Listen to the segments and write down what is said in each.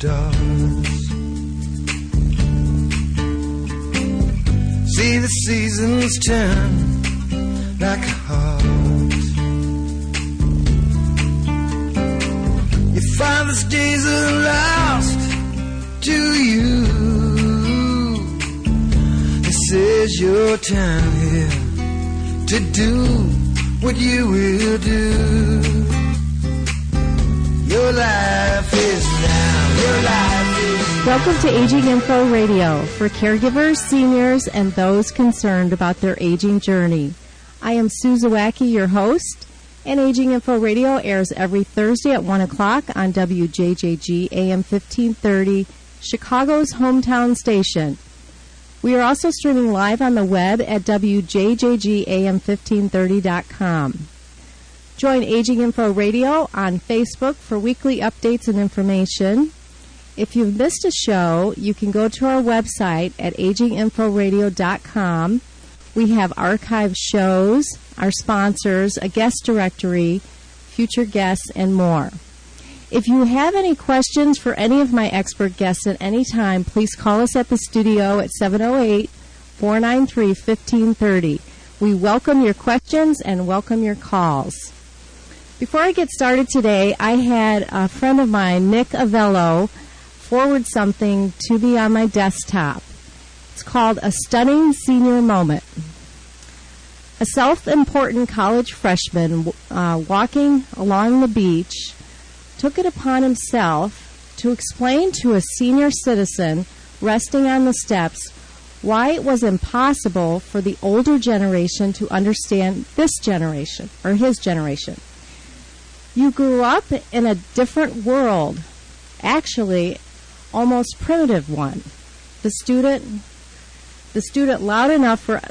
stars. See the seasons turn like a heart. Your father's days are lost to you. This is your time here to do what you will do. Your life is now. Your life is now. Welcome to Aging Info Radio for caregivers, seniors, and those concerned about their aging journey. I am Sue Zawacki, your host, and Aging Info Radio airs every Thursday at 1 o'clock on WJJG AM 1530, Chicago's hometown station. We are also streaming live on the web at WJJGAM1530.com. Join Aging Info Radio on Facebook for weekly updates and information. If you've missed a show, you can go to our website at aginginforadio.com. We have archived shows, our sponsors, a guest directory, future guests, and more. If you have any questions for any of my expert guests at any time, please call us at the studio at 708-493-1530. We welcome your questions and welcome your calls. Before I get started today, I had a friend of mine, Nick Avello, forward something to me on my desktop. It's called A Stunning Senior Moment. A self-important college freshman walking along the beach took it upon himself to explain to a senior citizen resting on the steps why it was impossible for the older generation to understand this generation, or his generation. You grew up in a different world, actually almost primitive one. The student said loud enough for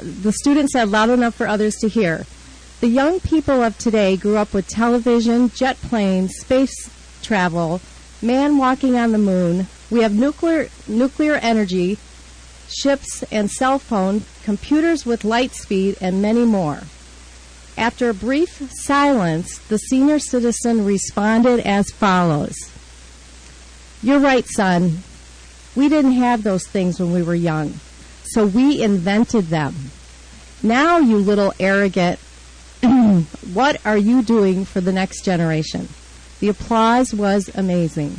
others to hear. The young people of today grew up with television, jet planes, space travel, man walking on the moon. We have nuclear energy, ships and cell phone, computers with light speed, and many more. After a brief silence, the senior citizen responded as follows. You're right, son. We didn't have those things when we were young, so we invented them. Now, you little arrogant, what are you doing for the next generation? The applause was amazing.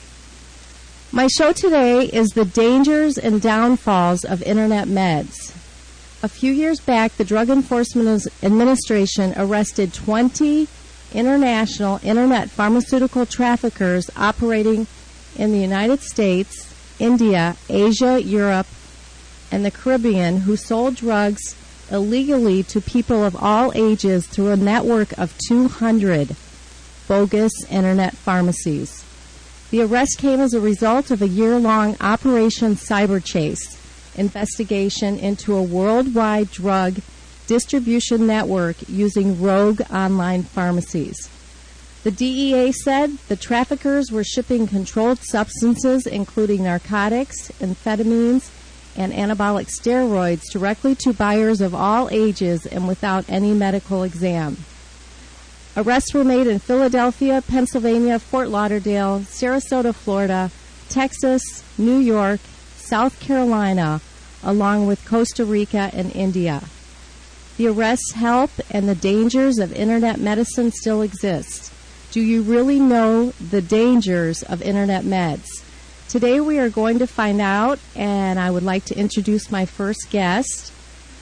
My show today is the dangers and downfalls of Internet meds. A few years back, the Drug Enforcement Administration arrested 20 international Internet pharmaceutical traffickers operating in the United States, India, Asia, Europe, and the Caribbean who sold drugs illegally to people of all ages through a network of 200 bogus Internet pharmacies. The arrest came as a result of a year-long Operation Cyber Chase investigation into a worldwide drug distribution network using rogue online pharmacies. The DEA said the traffickers were shipping controlled substances, including narcotics, amphetamines, and anabolic steroids, directly to buyers of all ages and without any medical exam. Arrests were made in Philadelphia, Pennsylvania, Fort Lauderdale, Sarasota, Florida, Texas, New York, South Carolina, along with Costa Rica and India. The arrests help, and the dangers of Internet medicine still exist. Do you really know the dangers of Internet meds? Today we are going to find out, and I would like to introduce my first guest,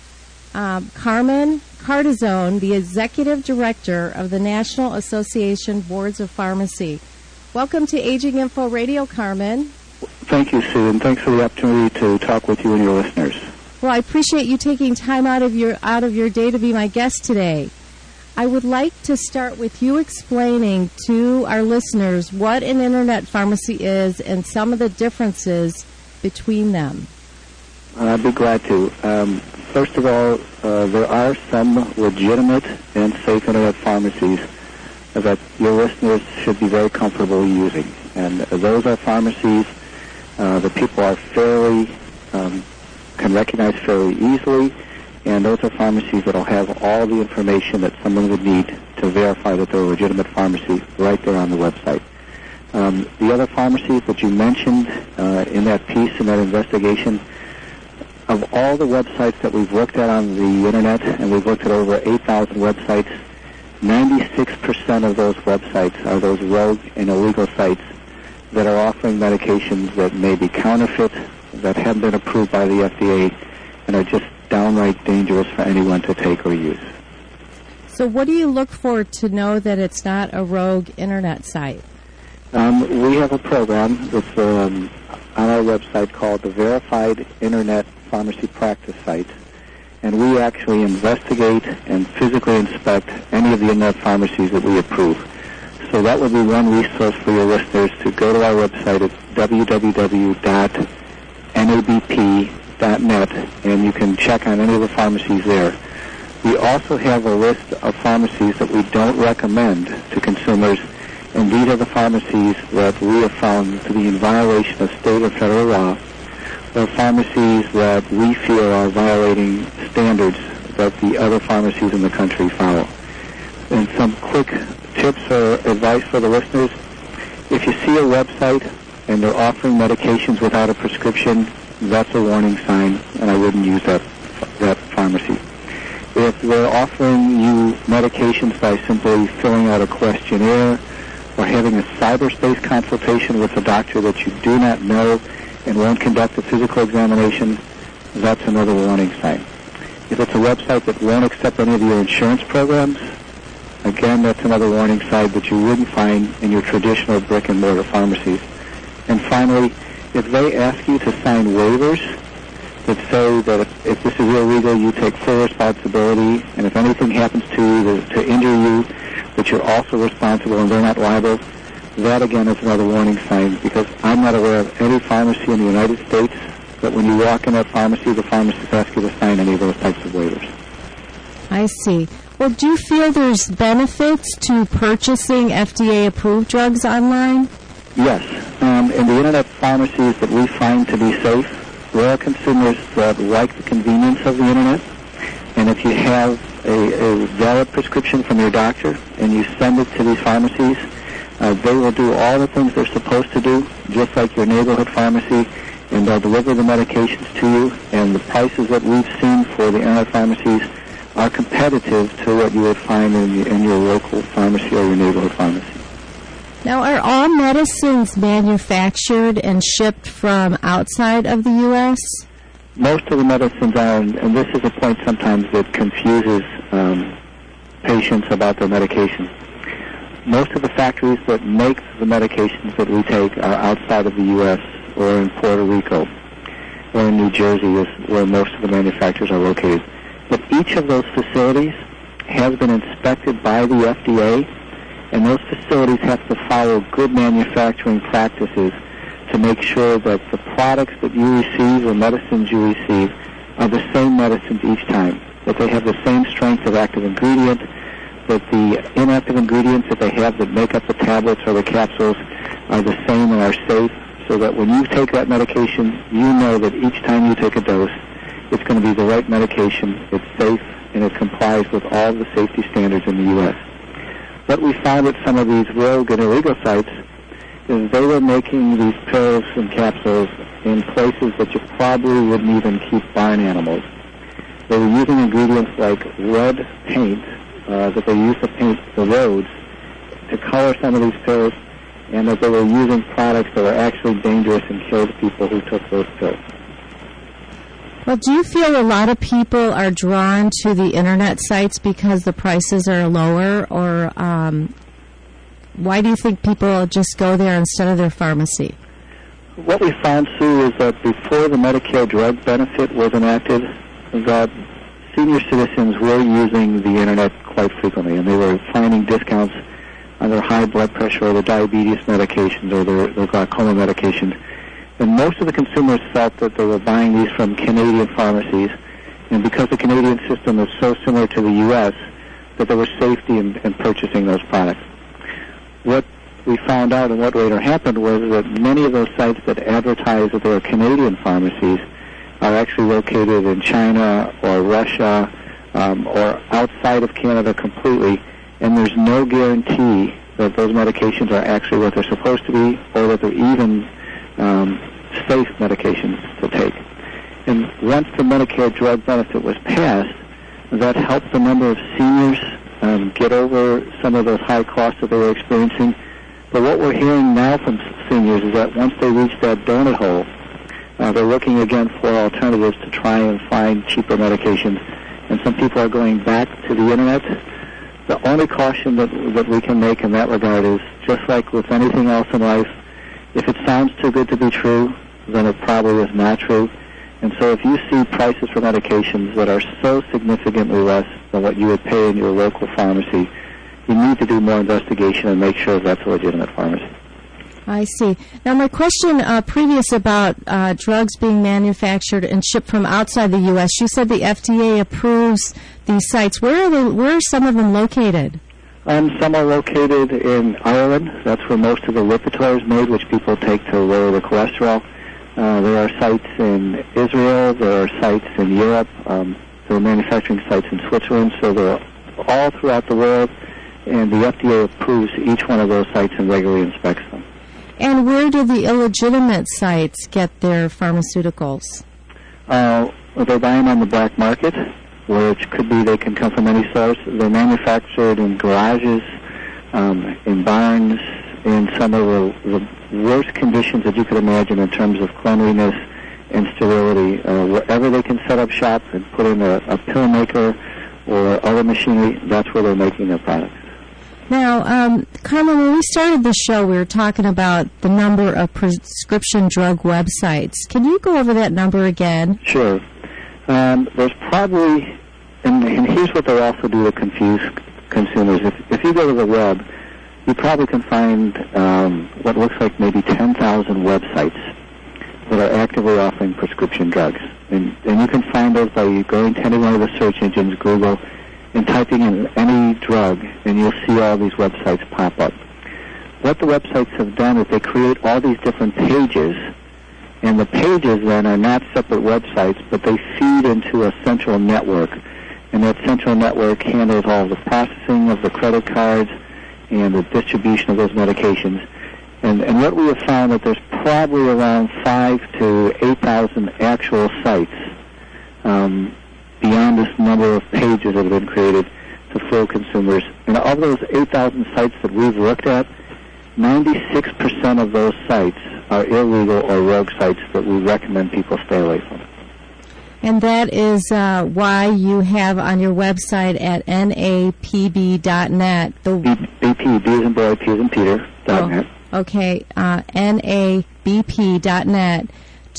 Carmen Cardizone, the Executive Director of the National Association Boards of Pharmacy. Welcome to Aging Info Radio, Carmen. Thank you, Sue, and thanks for the opportunity to talk with you and your listeners. Well, I appreciate you taking time out of your day to be my guest today. I would like to start with you explaining to our listeners what an Internet pharmacy is and some of the differences between them. I'd be glad to. First of all, there are some legitimate and safe Internet pharmacies that your listeners should be very comfortable using. And those are pharmacies that people are can recognize fairly easily, and those are pharmacies that will have all the information that someone would need to verify that they're a legitimate pharmacy right there on the website. The other pharmacies that you mentioned in that piece, in that investigation, of all the websites that we've looked at on the Internet, and we've looked at over 8,000 websites, 96% of those websites are those rogue and illegal sites that are offering medications that may be counterfeit, that haven't been approved by the FDA, and are just downright dangerous for anyone to take or use. So what do you look for to know that it's not a rogue Internet site? We have a program that's on our website called the Verified Internet Pharmacy Practice Site, and we actually investigate and physically inspect any of the Internet pharmacies that we approve. So that would be one resource for your listeners to go to our website at www.nabp.net, and you can check on any of the pharmacies there. We also have a list of pharmacies that we don't recommend to consumers, and these are the pharmacies that we have found to be in violation of state or federal law, or pharmacies that we feel are violating standards that the other pharmacies in the country follow. And some quick tips or advice for the listeners: if you see a website and they're offering medications without a prescription, that's a warning sign, and I wouldn't use that pharmacy. If they're offering you medications by simply filling out a questionnaire or having a cyberspace consultation with a doctor that you do not know and won't conduct a physical examination, that's another warning sign. If it's a website that won't accept any of your insurance programs, again, that's another warning sign that you wouldn't find in your traditional brick-and-mortar pharmacies. And finally, if they ask you to sign waivers that say that if this is illegal, you take full responsibility, and if anything happens to you to injure you, that you're also responsible and they're not liable, that again is another warning sign, because I'm not aware of any pharmacy in the United States that when you walk in that pharmacy, the pharmacist asks you to sign any of those types of waivers. I see. Well, do you feel there's benefits to purchasing FDA-approved drugs online? Yes. In the Internet pharmacies that we find to be safe, there are consumers that like the convenience of the Internet, and if you have a valid prescription from your doctor and you send it to these pharmacies, they will do all the things they're supposed to do, just like your neighborhood pharmacy, and they'll deliver the medications to you, and the prices that we've seen for the Internet pharmacies are competitive to what you would find in your local pharmacy or your neighborhood pharmacy. Now, are all medicines manufactured and shipped from outside of the U.S.? Most of the medicines are, and this is a point sometimes that confuses patients about their medication. Most of the factories that make the medications that we take are outside of the U.S. or in Puerto Rico or in New Jersey is where most of the manufacturers are located. But each of those facilities has been inspected by the FDA, and those facilities have to follow good manufacturing practices to make sure that the products that you receive or medicines you receive are the same medicines each time, that they have the same strength of active ingredient, that the inactive ingredients that they have that make up the tablets or the capsules are the same and are safe, so that when you take that medication, you know that each time you take a dose, it's going to be the right medication, it's safe, and it complies with all the safety standards in the U.S. What we found at some of these rogue and illegal sites is they were making these pills and capsules in places that you probably wouldn't even keep barn animals. They were using ingredients like red paint that they used to paint the roads to color some of these pills, and that they were using products that were actually dangerous and killed people who took those pills. Well, do you feel a lot of people are drawn to the Internet sites because the prices are lower, or why do you think people just go there instead of their pharmacy? What we found, Sue, is that before the Medicare drug benefit was enacted, that senior citizens were using the Internet quite frequently, and they were finding discounts on their high blood pressure or their diabetes medications or their glaucoma medications. And most of the consumers felt that they were buying these from Canadian pharmacies, and because the Canadian system is so similar to the U.S., that there was safety in purchasing those products. What we found out and what later happened was that many of those sites that advertise that they are Canadian pharmacies are actually located in China or Russia or outside of Canada completely, and there's no guarantee that those medications are actually what they're supposed to be, or that they're even safe medications to take. And once the Medicare drug benefit was passed, that helped the number of seniors get over some of those high costs that they were experiencing. But what we're hearing now from seniors is that once they reach that donut hole, they're looking again for alternatives to try and find cheaper medications. And some people are going back to the Internet. The only caution that we can make in that regard is, just like with anything else in life, if it sounds too good to be true, then it probably is not true. And so if you see prices for medications that are so significantly less than what you would pay in your local pharmacy, you need to do more investigation and make sure that's a legitimate pharmacy. I see. Now, my question previous about drugs being manufactured and shipped from outside the U.S., you said the FDA approves these sites. Where are some of them located? Some are located in Ireland. That's where most of the Lipitor is made, which people take to lower the cholesterol. There are sites in Israel. There are sites in Europe. There are manufacturing sites in Switzerland. So they're all throughout the world, and the FDA approves each one of those sites and regularly inspects them. And where do the illegitimate sites get their pharmaceuticals? They buy them on the black market, which could be they can come from any source. They're manufactured in garages, in barns, in some of the worst conditions that you could imagine in terms of cleanliness and sterility. Wherever they can set up shop and put in a pill maker or other machinery, that's where they're making their products. Now, Carmen, when we started the show, we were talking about the number of prescription drug websites. Can you go over that number again? Sure. There's probably, and here's what they also do to confuse consumers. If you go to the web, you probably can find what looks like maybe 10,000 websites that are actively offering prescription drugs. And you can find those by going to any one of the search engines, Google, and typing in any drug, and you'll see all these websites pop up. What the websites have done is they create all these different pages, and the pages then are not separate websites, but they feed into a central network, and that central network handles all the processing of the credit cards and the distribution of those medications. And what we have found that there's probably around 5,000 to 8,000 actual sites beyond this number of pages that have been created to fool consumers. And of those 8,000 sites that we've looked at, 96% of those sites are illegal or rogue sites that we recommend people stay away from. And that is why you have on your website at napb.net. BP, B as in boy, P as in Peter, .net. Okay, nabp.net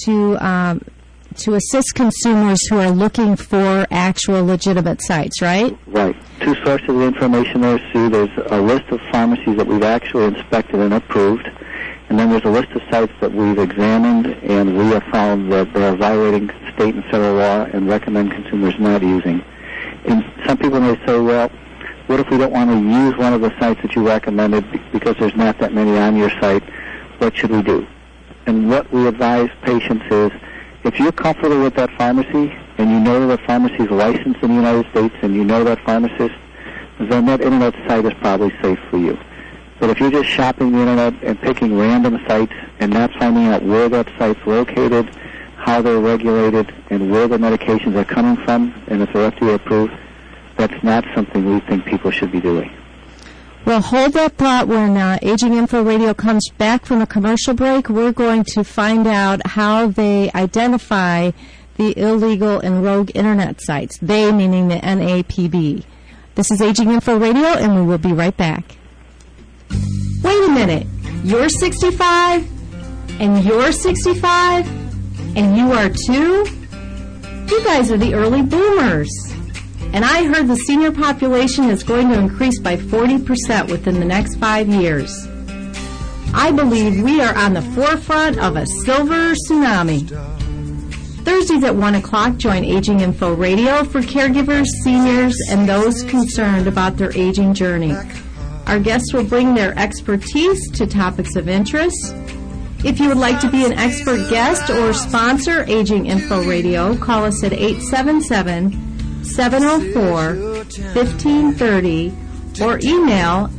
to assist consumers who are looking for actual legitimate sites, right? Right. Two sources of information there, Sue. There's a list of pharmacies that we've actually inspected and approved, and then there's a list of sites that we've examined, and we have found that they are violating state and federal law and recommend consumers not using. And some people may say, well, what if we don't want to use one of the sites that you recommended because there's not that many on your site? What should we do? And what we advise patients is, if you're comfortable with that pharmacy and you know that pharmacy is licensed in the United States and you know that pharmacist, then that Internet site is probably safe for you. But if you're just shopping the Internet and picking random sites and not finding out where that site's located, how they're regulated, and where the medications are coming from, and if they're FDA approved, that's not something we think people should be doing. Well, hold that thought. When Aging Info Radio comes back from a commercial break, we're going to find out how they identify the illegal and rogue Internet sites, they meaning the NAPB. This is Aging Info Radio, and we will be right back. Wait a minute. You're 65, and you're 65, and you are too? You guys are the early boomers. And I heard the senior population is going to increase by 40% within the next 5 years. I believe we are on the forefront of a silver tsunami. Thursdays at 1 o'clock, join Aging Info Radio for caregivers, seniors, and those concerned about their aging journey. Our guests will bring their expertise to topics of interest. If you would like to be an expert guest or sponsor Aging Info Radio, call us at 877-704-1530 or email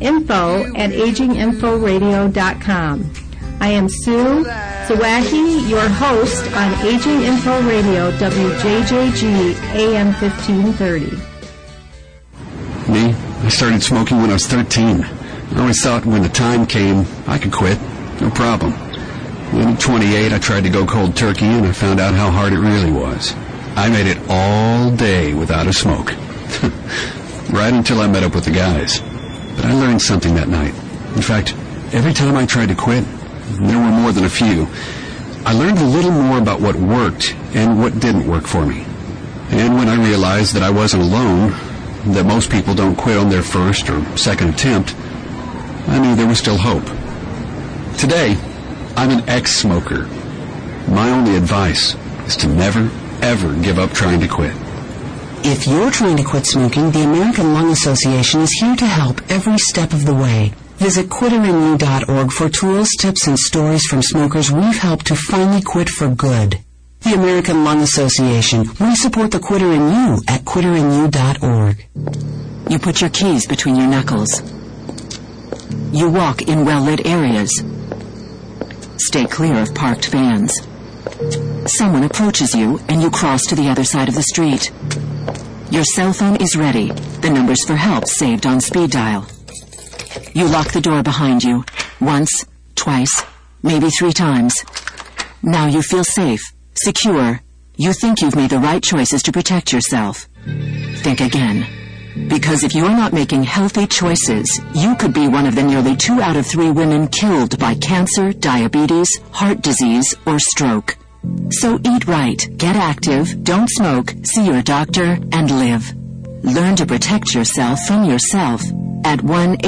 info@aginginforadio.com. I am Sue Zawacki, your host on Aging Info Radio, WJJG AM 1530. Me? I started smoking when I was 13. I always thought when the time came, I could quit. No problem. When at 28, I tried to go cold turkey, and I found out how hard it really was. I made it all day without a smoke. Right until I met up with the guys. But I learned something that night. In fact, every time I tried to quit, there were more than a few, I learned a little more about what worked and what didn't work for me. And when I realized that I wasn't alone, that most people don't quit on their first or second attempt, I knew there was still hope. Today, I'm an ex-smoker. My only advice is to never, ever give up trying to quit. If you're trying to quit smoking, the American Lung Association is here to help every step of the way. Visit QuitterInYou.org for tools, tips, and stories from smokers we've helped to finally quit for good. The American Lung Association. We support the Quitter in You at QuitterInYou.org. You put your keys between your knuckles. You walk in well-lit areas. Stay clear of parked vans. Someone approaches you and you cross to the other side of the street. Your cell phone is ready. The numbers for help saved on speed dial. You lock the door behind you. Once, twice, maybe 3 times. Now you feel safe, secure. You think you've made the right choices to protect yourself. Think again. Because if you're not making healthy choices, you could be one of the nearly 2 out of 3 women killed by cancer, diabetes, heart disease, or stroke. So eat right, get active, don't smoke, see your doctor, and live. Learn to protect yourself from yourself at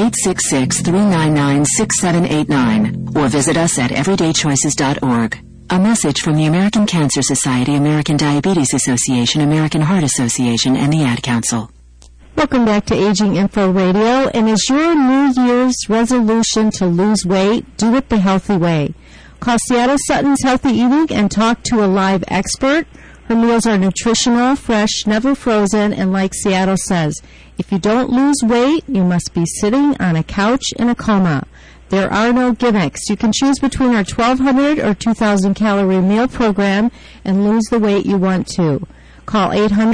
1-866-399-6789 or visit us at everydaychoices.org. A message from the American Cancer Society, American Diabetes Association, American Heart Association, and the Ad Council. Welcome back to Aging Info Radio. And is your New Year's resolution to lose weight? Do it the healthy way. Call Seattle Sutton's Healthy Eating and talk to a live expert. Her meals are nutritional, fresh, never frozen, and like Seattle says, if you don't lose weight, you must be sitting on a couch in a coma. There are no gimmicks. You can choose between our 1,200 or 2,000 calorie meal program and lose the weight you want to. Call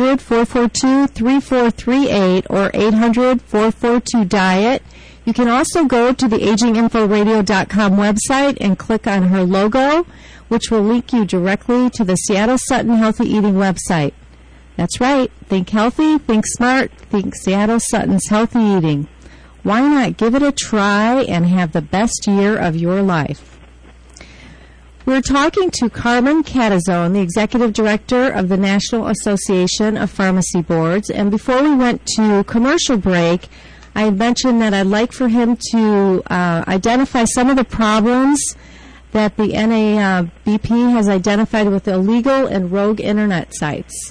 800-442-3438 or 800-442-DIET. You can also go to the aginginforadio.com website and click on her logo, which will link you directly to the Seattle Sutton Healthy Eating website. That's right. Think healthy, think smart, think Seattle Sutton's Healthy Eating. Why not give it a try and have the best year of your life? We're talking to Carmen Catazone, the Executive Director of the National Association of Pharmacy Boards. And before we went to commercial break, I mentioned that I'd like for him to identify some of the problems that the NABP has identified with illegal and rogue Internet sites.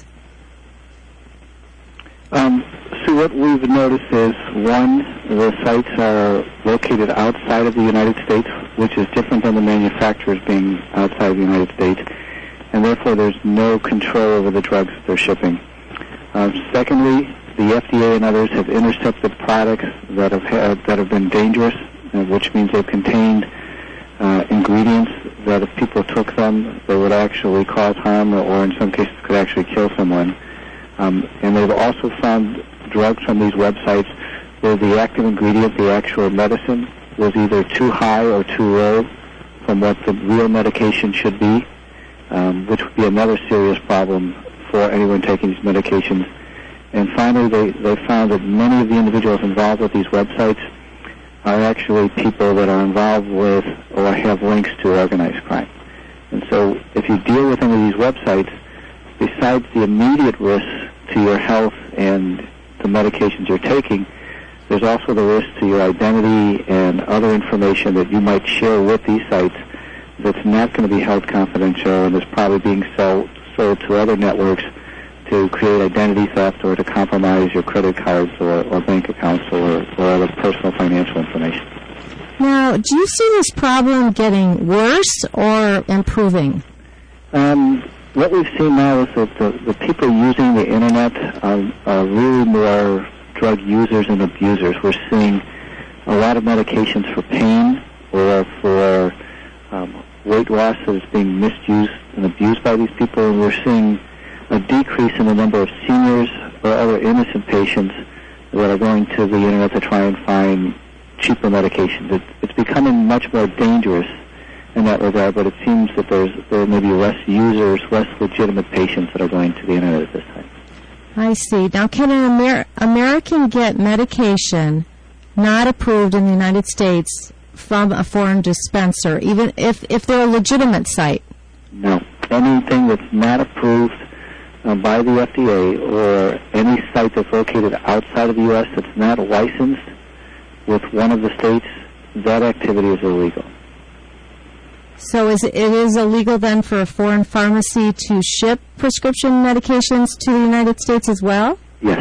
So what we've noticed is, one, the sites are located outside of the United States, which is different than the manufacturers being outside of the United States, and therefore there's no control over the drugs that they're shipping. Secondly, the FDA and others have intercepted products that have been dangerous, which means they've contained ingredients that if people took them, they would actually cause harm or in some cases could actually kill someone. And they've also found drugs from these websites where the active ingredient, the actual medicine, was either too high or too low from what the real medication should be, which would be another serious problem for anyone taking these medications. And finally, they found that many of the individuals involved with these websites are actually people that are involved with or have links to organized crime. And so if you deal with any of these websites, besides the immediate risks to your health and the medications you're taking, there's also the risk to your identity and other information that you might share with these sites that's not going to be held confidential and is probably being sold to other networks to create identity theft or to compromise your credit cards or bank accounts or other personal financial information. Now, do you see this problem getting worse or improving? What we've seen now is that the people using the Internet are really more drug users and abusers. We're seeing a lot of medications for pain or for weight loss that is being misused and abused by these people, and we're seeing a decrease in the number of seniors or other innocent patients that are going to the internet to try and find cheaper medications. It's becoming much more dangerous in that regard, but it seems that there may be less users, less legitimate patients that are going to the internet at this time. I see. Now, can an American get medication not approved in the United States from a foreign dispenser, even if they're a legitimate site? No. Anything that's not approved by the FDA or any site that's located outside of the U.S. that's not licensed with one of the states, that activity is illegal. So it is illegal then for a foreign pharmacy to ship prescription medications to the United States as well? Yes.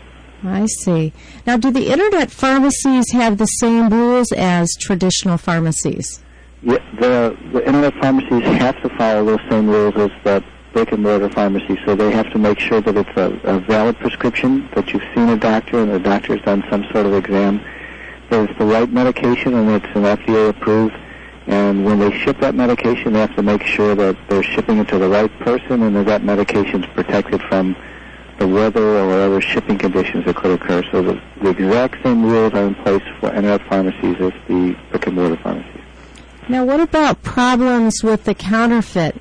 I see. Now, do the internet pharmacies have the same rules as traditional pharmacies? Yeah, the internet pharmacies have to follow those same rules as the brick-and-mortar pharmacy, so they have to make sure that it's a valid prescription, that you've seen a doctor and the doctor's done some sort of exam, that it's the right medication and it's an FDA-approved. And when they ship that medication, they have to make sure that they're shipping it to the right person and that medication is protected from the weather or other shipping conditions that could occur. So the exact same rules are in place for internet pharmacies as the brick-and-mortar pharmacies. Now, what about problems with the counterfeit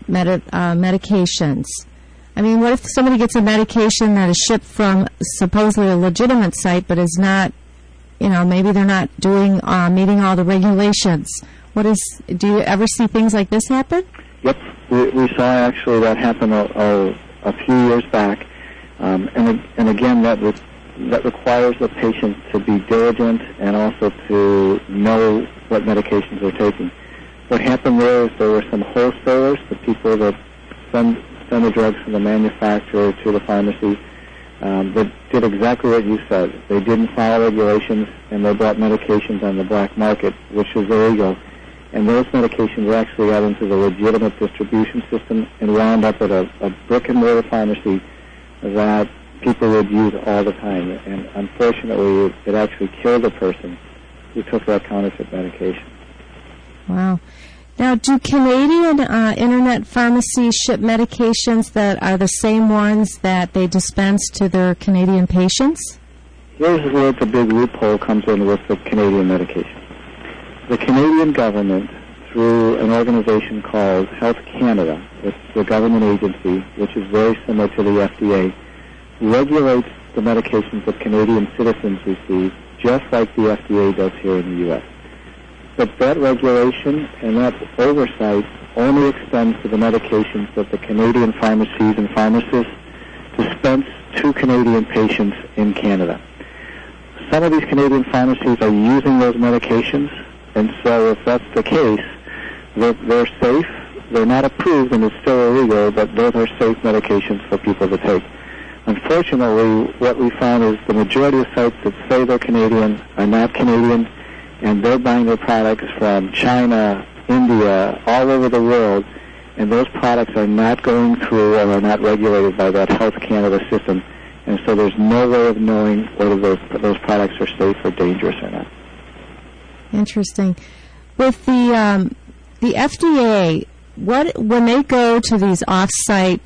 medications? I mean, what if somebody gets a medication that is shipped from supposedly a legitimate site but is not, maybe they're not doing meeting all the regulations? Do you ever see things like this happen? Yep. We saw actually that happen a few years back. And again, that requires the patient to be diligent and also to know what medications they're taking. What happened there is there were some wholesalers, the people that send the drugs from the manufacturer to the pharmacy, that did exactly what you said. They didn't follow regulations, and they bought medications on the black market, which is illegal. And those medications actually got into the legitimate distribution system and wound up at a brick-and-mortar pharmacy that people would use all the time. And unfortunately, it actually killed a person who took that counterfeit medication. Wow. Now, do Canadian internet pharmacies ship medications that are the same ones that they dispense to their Canadian patients? Here's where the big loophole comes in with the Canadian medication. The Canadian government, through an organization called Health Canada, it's a government agency which is very similar to the FDA, regulates the medications that Canadian citizens receive just like the FDA does here in the U.S. But that regulation and that oversight only extends to the medications that the Canadian pharmacies and pharmacists dispense to Canadian patients in Canada. Some of these Canadian pharmacies are using those medications, and so if that's the case, they're safe. They're not approved and it's still illegal, but those are safe medications for people to take. Unfortunately, what we found is the majority of sites that say they're Canadian are not Canadian, and they're buying their products from China, India, all over the world, and those products are not going through or are not regulated by that Health Canada system, and so there's no way of knowing whether those products are safe or dangerous or not. Interesting. With the FDA, when they go to these off-site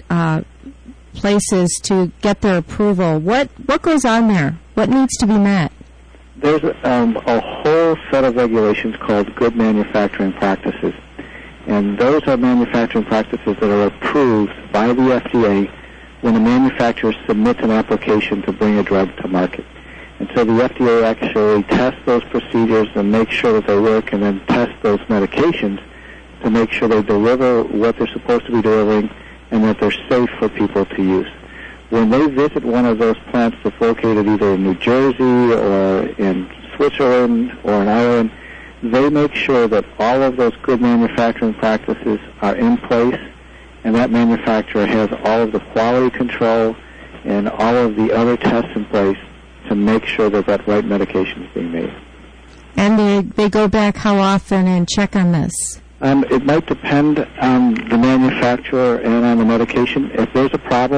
places to get their approval, what goes on there? What needs to be met? There's a whole set of regulations called good manufacturing practices, and those are manufacturing practices that are approved by the FDA when a manufacturer submits an application to bring a drug to market. And so the FDA actually tests those procedures and makes sure that they work, and then tests those medications to make sure they deliver what they're supposed to be delivering and that they're safe for people to use. When they visit one of those plants that's located either in New Jersey or in Switzerland or in Ireland, they make sure that all of those good manufacturing practices are in place, and that manufacturer has all of the quality control and all of the other tests in place to make sure that that right medication is being made. And they go back how often and check on this? It might depend on the manufacturer and on the medication. If there's a problem,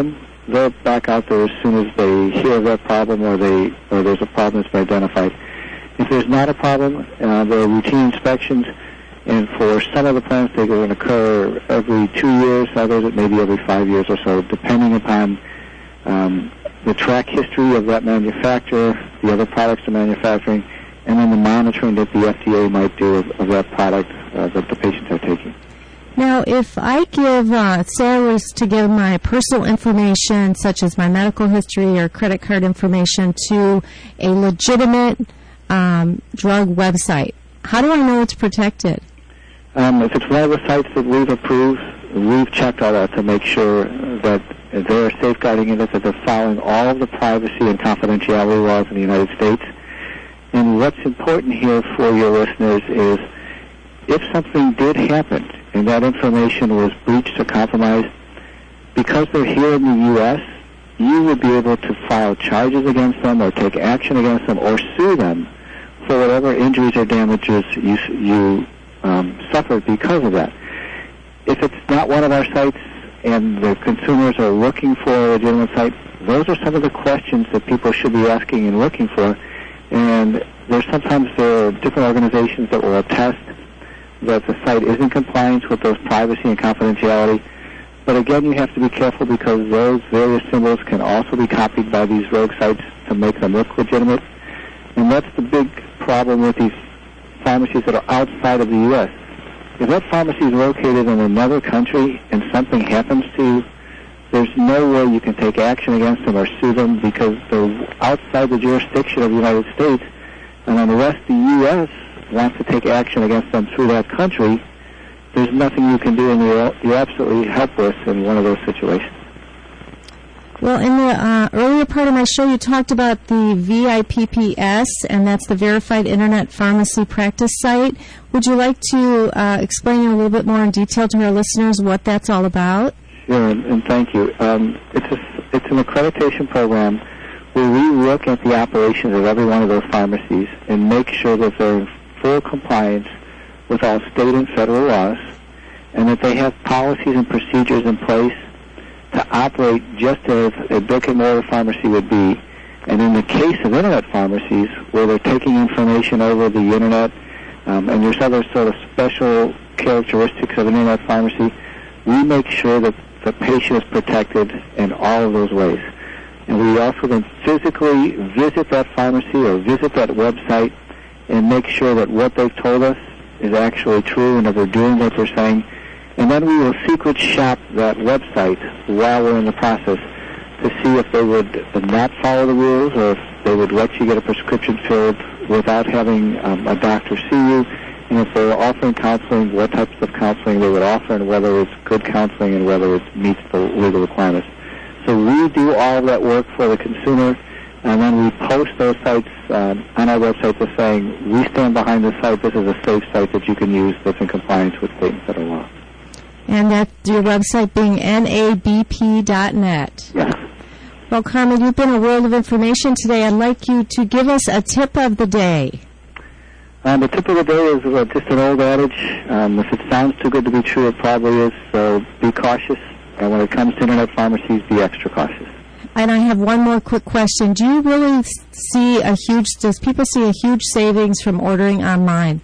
they're back out there as soon as they hear of that problem or there's a problem that's been identified. If there's not a problem, there are routine inspections, and for some of the plants they can occur every 2 years, others it may be every 5 years or so, depending upon the track history of that manufacturer, the other products they're manufacturing, and then the monitoring that the FDA might do of that product that the patients are taking. Now, if I give, say I was to give my personal information, such as my medical history or credit card information, to a legitimate drug website, how do I know it's protected? If it's one of the sites that we've approved, we've checked all that to make sure that they're safeguarding it, that they're following all of the privacy and confidentiality laws in the United States. And what's important here for your listeners is if something did happen and that information was breached or compromised, because they're here in the U.S., you would be able to file charges against them or take action against them or sue them for whatever injuries or damages you suffered because of that. If it's not one of our sites and the consumers are looking for a legitimate site, those are some of the questions that people should be asking and looking for. And sometimes there are different organizations that will attest that the site is in compliance with those privacy and confidentiality. But again, you have to be careful because those various symbols can also be copied by these rogue sites to make them look legitimate. And that's the big problem with these pharmacies that are outside of the U.S. If that pharmacy is located in another country and something happens to you, there's no way you can take action against them or sue them because they're outside the jurisdiction of the United States. And unless the U.S. wants to take action against them through that country, there's nothing you can do, and you're absolutely helpless in one of those situations. Well, in the earlier part of my show, you talked about the VIPPS, and that's the Verified Internet Pharmacy Practice Site. Would you like to explain a little bit more in detail to our listeners what that's all about? Sure, and thank you. It's an accreditation program where we look at the operations of every one of those pharmacies and make sure that they're in full compliance with all state and federal laws, and that they have policies and procedures in place to operate just as a brick-and-mortar pharmacy would be. And in the case of Internet pharmacies, where they're taking information over the Internet, and there's other sort of special characteristics of an Internet pharmacy, we make sure that the patient is protected in all of those ways. And we also then physically visit that pharmacy or visit that website and make sure that what they've told us is actually true and that they're doing what they're saying. And then we will secret shop that website while we're in the process to see if they would not follow the rules or if they would let you get a prescription filled without having a doctor see you, and if they're offering counseling, what types of counseling they would offer and whether it's good counseling and whether it meets the legal requirements. So we do all of that work for the consumer, and then we post those sites on our website to saying, we stand behind this site, this is a safe site that you can use that's in compliance with state and federal law. And that's your website being nabp.net. Yes. Well, Carmen, you've been a world of information today. I'd like you to give us a tip of the day. The tip of the day is just an old adage. If it sounds too good to be true, it probably is. So be cautious. And when it comes to Internet pharmacies, be extra cautious. And I have one more quick question. Do you really see does people see a huge savings from ordering online?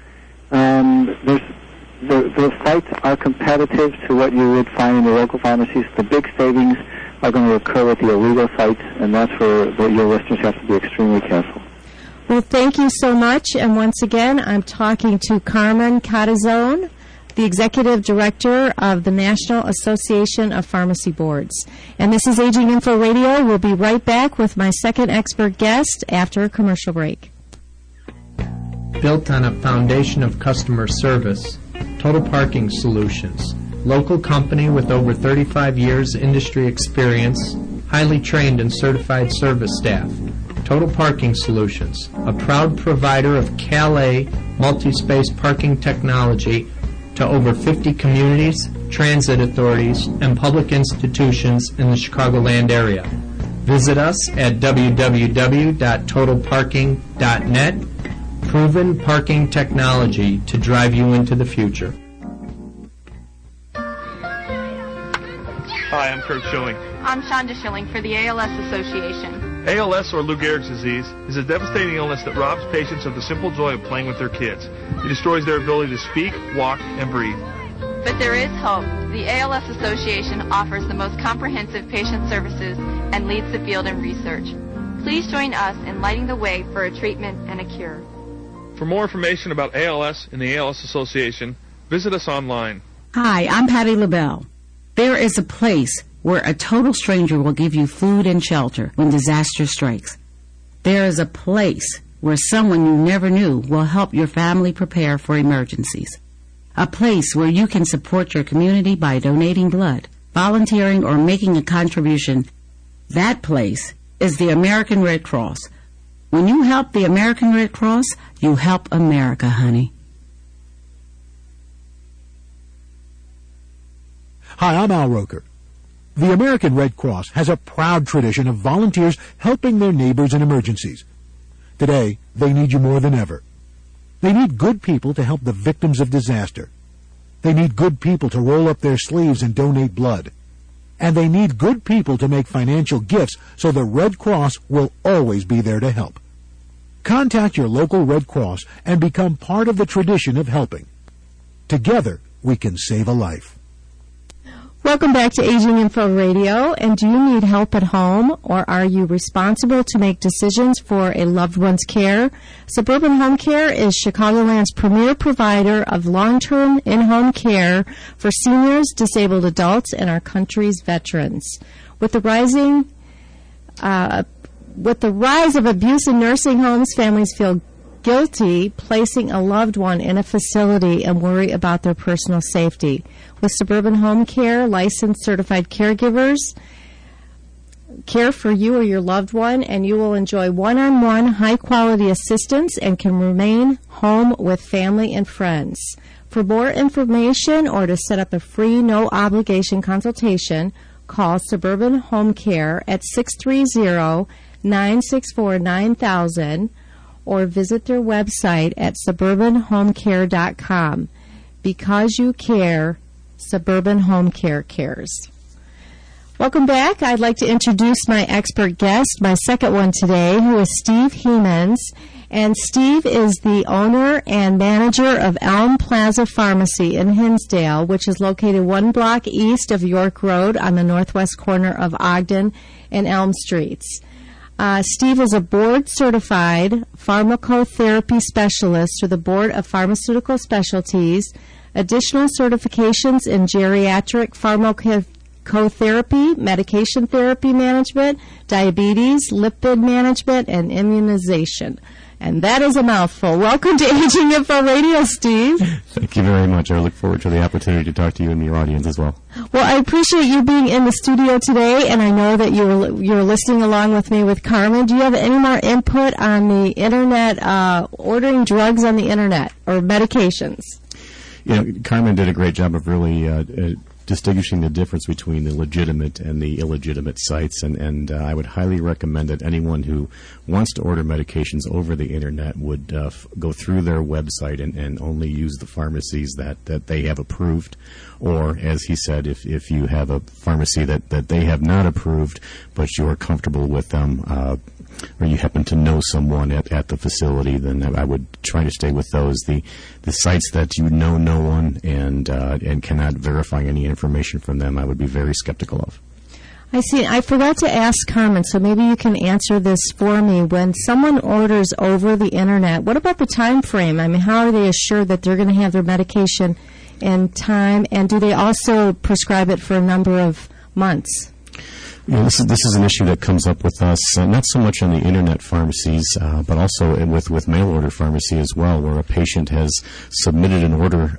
The sites are competitive to what you would find in the local pharmacies. The big savings are going to occur with the illegal sites, and that's where your listeners have to be extremely careful. Well, thank you so much. And once again, I'm talking to Carmen Catazon, the Executive Director of the National Association of Pharmacy Boards. And this is Aging Info Radio. We'll be right back with my second expert guest after a commercial break. Built on a foundation of customer service, Total Parking Solutions, local company with over 35 years industry experience, highly trained and certified service staff. Total Parking Solutions, a proud provider of Calais multi-space parking technology to over 50 communities, transit authorities, and public institutions in the Chicagoland area. Visit us at www.totalparking.net. Proven parking technology to drive you into the future. Hi, I'm Kurt Schilling. I'm Shonda Schilling for the ALS Association. ALS, or Lou Gehrig's disease, is a devastating illness that robs patients of the simple joy of playing with their kids. It destroys their ability to speak, walk, and breathe. But there is hope. The ALS Association offers the most comprehensive patient services and leads the field in research. Please join us in lighting the way for a treatment and a cure. For more information about ALS and the ALS Association, visit us online. Hi, I'm Patty LaBelle. There is a place where a total stranger will give you food and shelter when disaster strikes. There is a place where someone you never knew will help your family prepare for emergencies. A place where you can support your community by donating blood, volunteering, or making a contribution. That place is the American Red Cross. When you help the American Red Cross, you help America, honey. Hi, I'm Al Roker. The American Red Cross has a proud tradition of volunteers helping their neighbors in emergencies. Today, they need you more than ever. They need good people to help the victims of disaster. They need good people to roll up their sleeves and donate blood. And they need good people to make financial gifts so the Red Cross will always be there to help. Contact your local Red Cross and become part of the tradition of helping. Together, we can save a life. Welcome back to Aging Info Radio. And do you need help at home, or are you responsible to make decisions for a loved one's care? Suburban Home Care is Chicagoland's premier provider of long-term in-home care for seniors, disabled adults, and our country's veterans. With the rise of abuse in nursing homes, families feel guilty placing a loved one in a facility and worry about their personal safety. With Suburban Home Care, licensed certified caregivers care for you or your loved one, and you will enjoy one-on-one high-quality assistance and can remain home with family and friends. For more information or to set up a free, no-obligation consultation, call Suburban Home Care at 630-964-9000 or visit their website at suburbanhomecare.com. Because you care, Suburban Home Care cares. Welcome back. I'd like to introduce my expert guest, my second one today, who is Steve Hemans. And Steve is the owner and manager of Elm Plaza Pharmacy in Hinsdale, which is located 1 block east of York Road on the northwest corner of Ogden and Elm Streets. Steve is a board-certified pharmacotherapy specialist through the Board of Pharmaceutical Specialties, additional certifications in geriatric pharmacotherapy, medication therapy management, diabetes, lipid management, and immunization. And that is a mouthful. Welcome to Aging Info Radio, Steve. Thank you very much. I look forward to the opportunity to talk to you and your audience as well. Well, I appreciate you being in the studio today, and I know that you're listening along with me with Carmen. Do you have any more input on the Internet, ordering drugs on the Internet or medications? You know, Carmen did a great job of really distinguishing the difference between the legitimate and the illegitimate sites, and I would highly recommend that anyone who wants to order medications over the Internet would go through their website and only use the pharmacies that they have approved, or, as he said, if you have a pharmacy that they have not approved, but you're comfortable with them, or you happen to know someone at the facility, then I would try to stay with those. The sites that you know no one and cannot verify any information from them, I would be very skeptical of. I see. I forgot to ask Carmen, so maybe you can answer this for me. When someone orders over the Internet, what about the time frame? I mean, how are they assured that they're going to have their medication in time, and do they also prescribe it for a number of months? You know, this is an issue that comes up with us, not so much on the Internet pharmacies, but also with mail order pharmacy as well, where a patient has submitted an order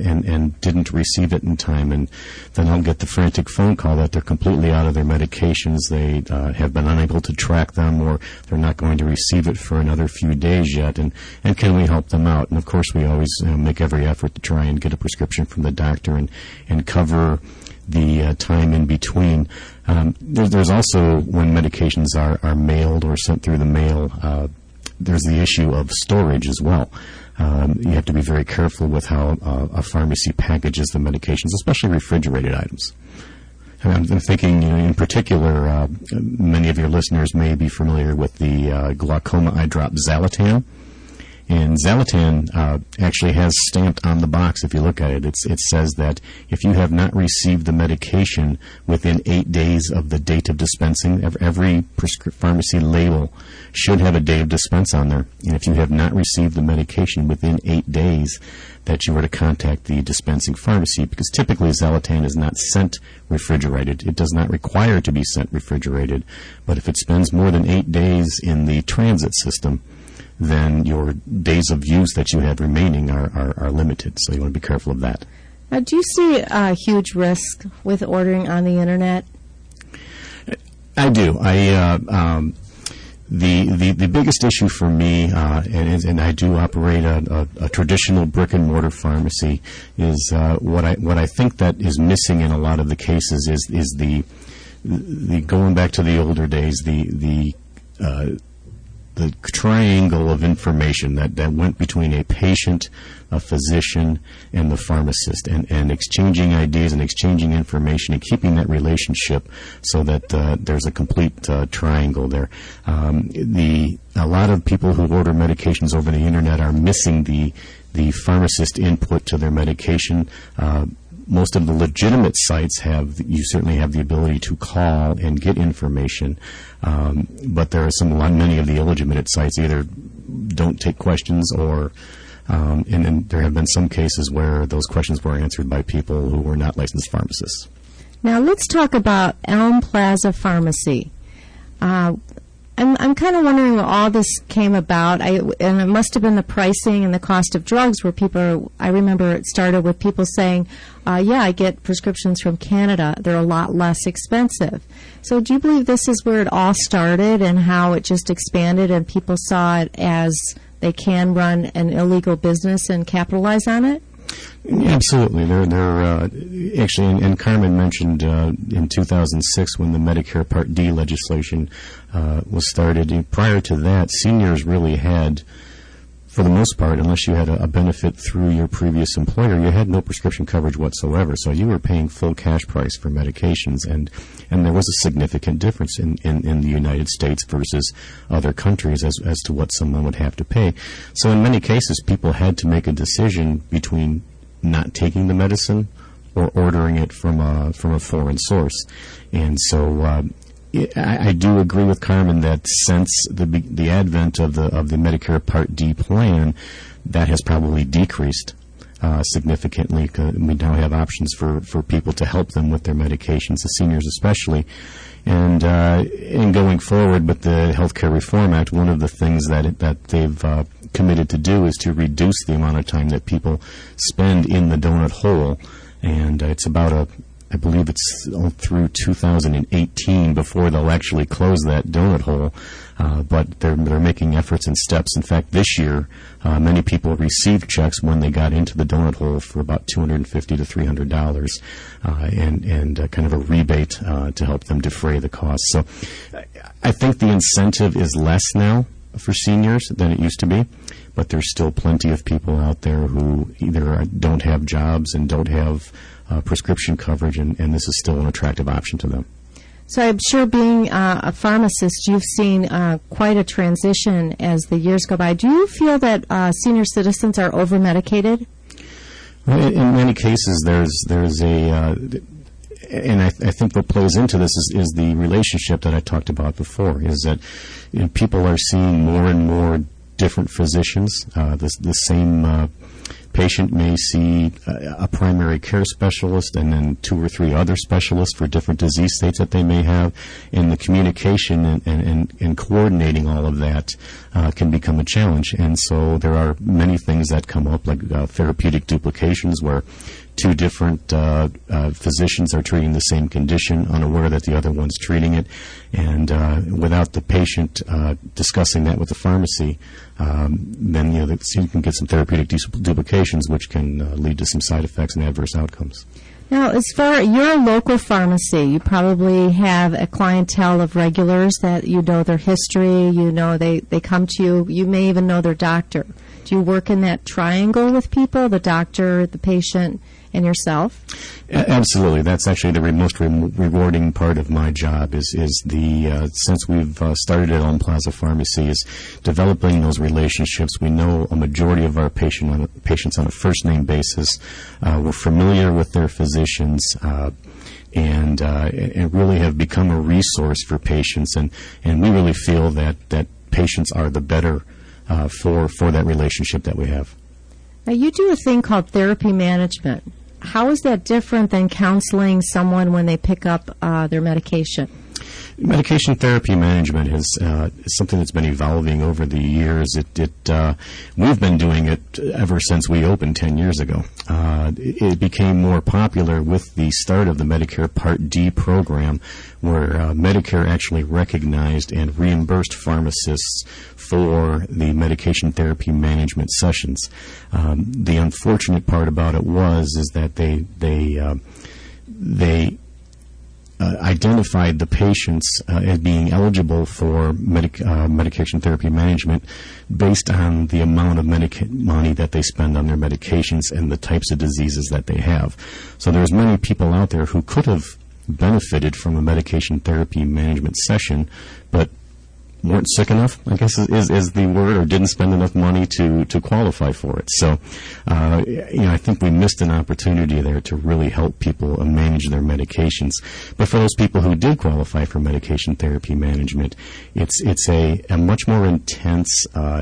and didn't receive it in time, and then I'll get the frantic phone call that they're completely out of their medications, they have been unable to track them, or they're not going to receive it for another few days yet, and can we help them out? And of course we always make every effort to try and get a prescription from the doctor and cover the time in between. There's also, when medications are mailed or sent through the mail, there's the issue of storage as well. You have to be very careful with how a pharmacy packages the medications, especially refrigerated items. I'm thinking, in particular, many of your listeners may be familiar with the glaucoma eye drop Zalatan. And Zalatan actually has stamped on the box, if you look at it, it says that if you have not received the medication within 8 days of the date of dispensing, every pharmacy label should have a date of dispense on there. And if you have not received the medication within 8 days, that you were to contact the dispensing pharmacy, because typically Zalatan is not sent refrigerated. It does not require to be sent refrigerated. But if it spends more than 8 days in the transit system, then your days of use that you have remaining are limited. So you want to be careful of that. Now, do you see a huge risk with ordering on the Internet? I do. The biggest issue for me, and I do operate a traditional brick and mortar pharmacy, is what I think that is missing in a lot of the cases is the going back to the older days, the triangle of information that went between a patient, a physician, and the pharmacist, and exchanging ideas and exchanging information and keeping that relationship so that there's a complete triangle there. A lot of people who order medications over the Internet are missing the pharmacist input to their medication. Most of the legitimate sites you certainly have the ability to call and get information, but there are many of the illegitimate sites either don't take questions or, and then there have been some cases where those questions were answered by people who were not licensed pharmacists. Now let's talk about Elm Plaza Pharmacy. I'm kind of wondering where all this came about, and it must have been the pricing and the cost of drugs where I remember it started with people saying, yeah, I get prescriptions from Canada. They're a lot less expensive. So do you believe this is where it all started and how it just expanded and people saw it as they can run an illegal business and capitalize on it? Absolutely. They're actually, and Carmen mentioned in 2006 when the Medicare Part D legislation was started. Prior to that, seniors really had, for the most part, unless you had a benefit through your previous employer, you had no prescription coverage whatsoever. So you were paying full cash price for medications, and there was a significant difference in the United States versus other countries as to what someone would have to pay. So in many cases, people had to make a decision between not taking the medicine or ordering it from a foreign source. And so I do agree with Carmen that since the advent of the Medicare Part D plan, that has probably decreased significantly. We now have options for people to help them with their medications, the seniors especially. And in going forward with the Healthcare Reform Act, one of the things that they've committed to do is to reduce the amount of time that people spend in the donut hole. And it's about I believe it's through 2018 before they'll actually close that donut hole. But they're making efforts and steps. In fact, this year, many people received checks when they got into the donut hole for about $250 to $300, and kind of a rebate to help them defray the costs. So I think the incentive is less now for seniors than it used to be, but there's still plenty of people out there who either don't have jobs and don't have prescription coverage, and this is still an attractive option to them. So I'm sure being a pharmacist, you've seen quite a transition as the years go by. Do you feel that senior citizens are over-medicated? Well, in many cases, there's a, and I think what plays into this is the relationship that I talked about before, is that people are seeing more and more different physicians. The same patient may see a primary care specialist and then 2 or 3 other specialists for different disease states that they may have, and the communication and coordinating all of that can become a challenge. And so there are many things that come up, like therapeutic duplications, where 2 different physicians are treating the same condition, unaware that the other one's treating it, and without the patient discussing that with the pharmacy, then you can get some therapeutic duplications, which can lead to some side effects and adverse outcomes. Now, as far as your local pharmacy, you probably have a clientele of regulars that you know their history, you know they come to you, you may even know their doctor. Do you work in that triangle with people, the doctor, the patient, and yourself? Absolutely. That's actually the most rewarding part of my job is since we've started at Elm Plaza Pharmacy is developing those relationships. We know a majority of our patients on a first-name basis. We're familiar with their physicians and really have become a resource for patients. And we really feel that patients are the better for that relationship that we have. Now, you do a thing called therapy management. How is that different than counseling someone when they pick up their medication? Medication therapy management is something that's been evolving over the years. We've been doing it ever since we opened 10 years ago. It became more popular with the start of the Medicare Part D program, where Medicare actually recognized and reimbursed pharmacists for the medication therapy management sessions. The unfortunate part about it is that they identified the patients as being eligible for medication therapy management based on the amount of money that they spend on their medications and the types of diseases that they have. So there's many people out there who could have benefited from a medication therapy management session, but weren't sick enough, I guess is the word, or didn't spend enough money to qualify for it. So, I think we missed an opportunity there to really help people manage their medications. But for those people who did qualify for medication therapy management, it's a much more intense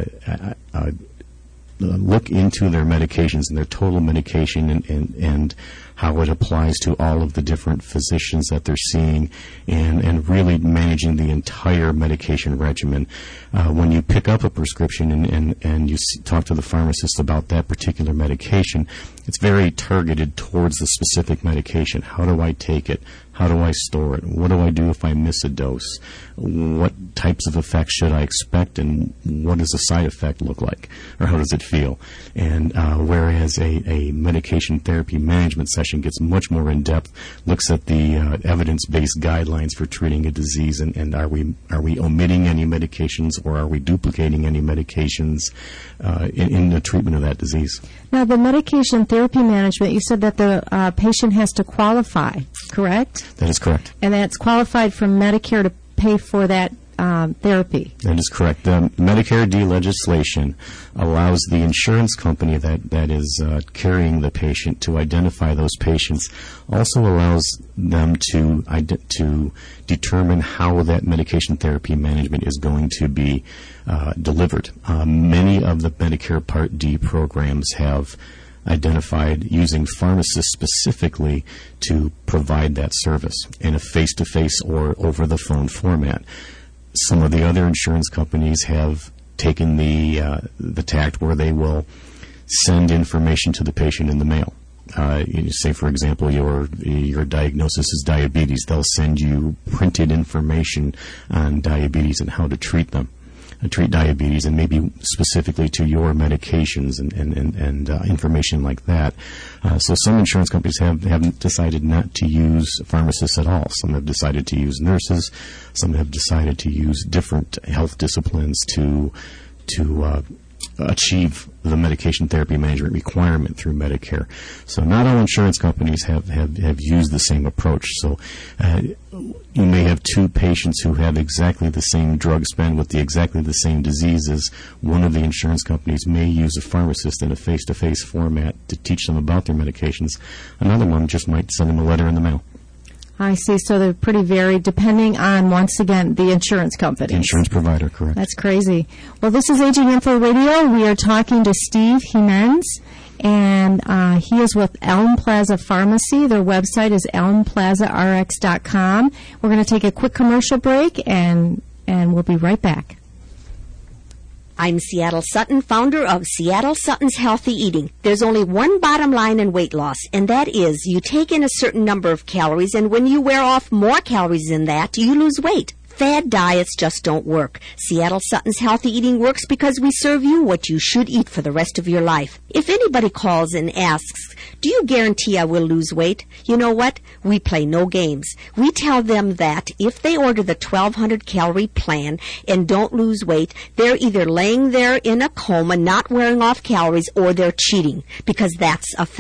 look into their medications and their total medication and how it applies to all of the different physicians that they're seeing and really managing the entire medication regimen. When you pick up a prescription and you talk to the pharmacist about that particular medication, it's very targeted towards the specific medication. How do I take it? How do I store it? What do I do if I miss a dose? What types of effects should I expect, and what does a side effect look like, or how does it feel? And whereas a medication therapy management session gets much more in-depth, looks at the evidence-based guidelines for treating a disease, and are we omitting any medications, or are we duplicating any medications in the treatment of that disease? Now, the medication therapy management, you said that the patient has to qualify, correct? That is correct. And that's qualified from Medicare to pay for that therapy. That is correct. The Medicare D legislation allows the insurance company that is carrying the patient to identify those patients, also allows them to determine how that medication therapy management is going to be delivered. Many of the Medicare Part D programs have identified using pharmacists specifically to provide that service in a face-to-face or over-the-phone format. Some of the other insurance companies have taken the tact where they will send information to the patient in the mail. Say, for example, your diagnosis is diabetes. They'll send you printed information on diabetes and how to treat diabetes, and maybe specifically to your medications and information like that. So some insurance companies have decided not to use pharmacists at all. Some have decided to use nurses. Some have decided to use different health disciplines to achieve the medication therapy management requirement through Medicare. So not all insurance companies have used the same approach. So you may have two patients who have exactly the same drug spend with exactly the same diseases. One of the insurance companies may use a pharmacist in a face-to-face format to teach them about their medications. Another one just might send them a letter in the mail. I see. So they're pretty varied depending on, once again, the insurance company. The insurance provider, correct. That's crazy. Well, this is Aging Info Radio. We are talking to Steve Jimenez, and he is with Elm Plaza Pharmacy. Their website is elmplazarx.com. We're going to take a quick commercial break, and we'll be right back. I'm Seattle Sutton, founder of Seattle Sutton's Healthy Eating. There's only one bottom line in weight loss, and that is you take in a certain number of calories, and when you wear off more calories than that, you lose weight. Fad diets just don't work. Seattle Sutton's Healthy Eating works because we serve you what you should eat for the rest of your life. If anybody calls and asks, do you guarantee I will lose weight? You know what? We play no games. We tell them that if they order the 1,200 calorie plan and don't lose weight, they're either laying there in a coma not wearing off calories or they're cheating, because that's a fact.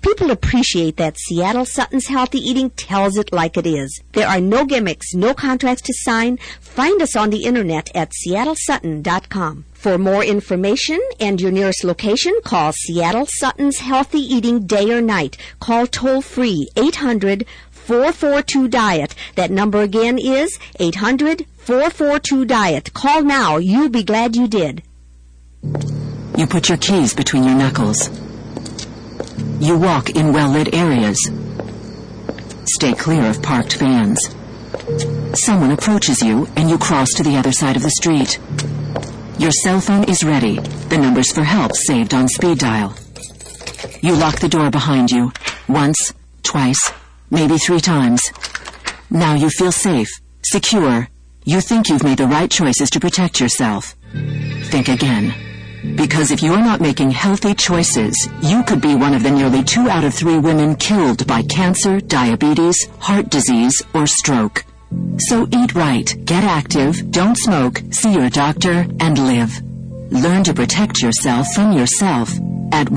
People appreciate that Seattle Sutton's Healthy Eating tells it like it is. There are no gimmicks, no contracts to sign. Find us on the internet at seattlesutton.com. For more information and your nearest location, call Seattle Sutton's Healthy Eating day or night. Call toll-free 800-442-DIET. That number again is 800-442-DIET. Call now. You'll be glad you did. You put your keys between your knuckles. You walk in well-lit areas. Stay clear of parked vans. Someone approaches you and you cross to the other side of the street. Your cell phone is ready. The numbers for help saved on speed dial. You lock the door behind you. Once, twice, maybe 3 times. Now you feel safe, secure. You think you've made the right choices to protect yourself. Think again. Because if you're not making healthy choices, you could be one of the nearly 2 out of 3 women killed by cancer, diabetes, heart disease, or stroke. So eat right, get active, don't smoke, see your doctor, and live. Learn to protect yourself from yourself at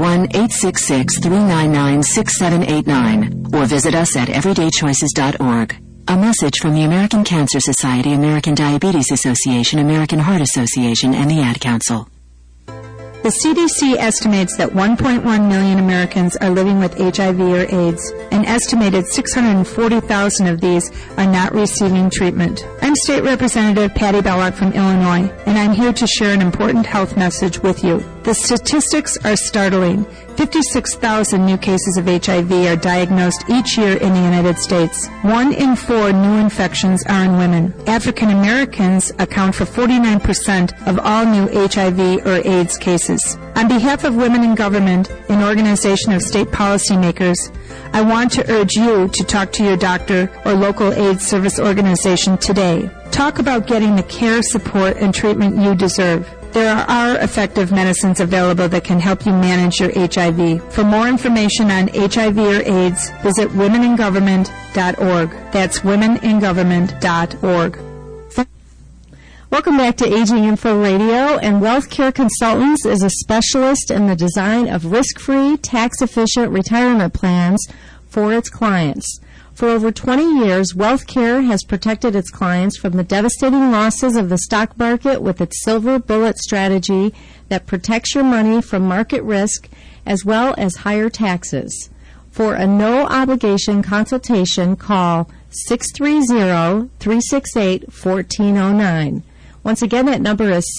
1-866-399-6789 or visit us at everydaychoices.org. A message from the American Cancer Society, American Diabetes Association, American Heart Association, and the Ad Council. The CDC estimates that 1.1 million Americans are living with HIV or AIDS. An estimated 640,000 of these are not receiving treatment. I'm State Representative Patty Bellock from Illinois, and I'm here to share an important health message with you. The statistics are startling. 56,000 new cases of HIV are diagnosed each year in the United States. 1 in 4 new infections are in women. African Americans account for 49% of all new HIV or AIDS cases. On behalf of Women in Government, an organization of state policymakers, I want to urge you to talk to your doctor or local AIDS service organization today. Talk about getting the care, support, and treatment you deserve. There are effective medicines available that can help you manage your HIV. For more information on HIV or AIDS, visit womeningovernment.org. That's womeningovernment.org. Welcome back to Aging Info Radio, and Wealth Care Consultants is a specialist in the design of risk-free, tax-efficient retirement plans for its clients. For over 20 years, WealthCare has protected its clients from the devastating losses of the stock market with its silver bullet strategy that protects your money from market risk as well as higher taxes. For a no-obligation consultation, call 630-368-1409. Once again, that number is